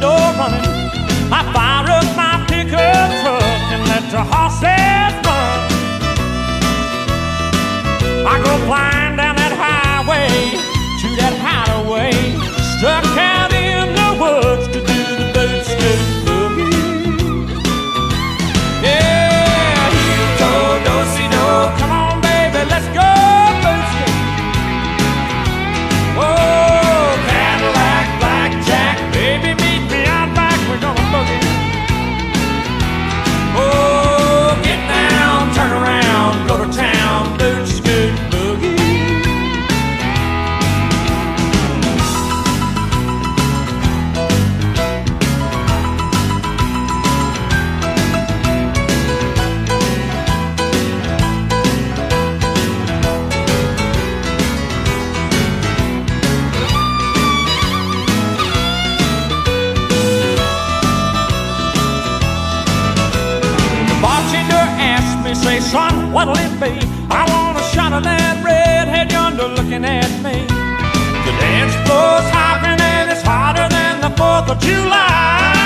door running. I fire up my pickup truck and let the horses run. I go flying down that highway to that hideaway, struck out in the woods to do the boot-scoot boogie. Yeah, heel-toe, do-si-do, come on baby, let's go boot-scoot. Oh, Cadillac, blackjack, baby meet me out back, we're gonna boogie. Oh, get down, turn around, go to town, boot-scoot boogie. Say, son, what'll it be? I want a shot of that redhead yonder looking at me. The dance floor's hopping and it's hotter than the 4th of July.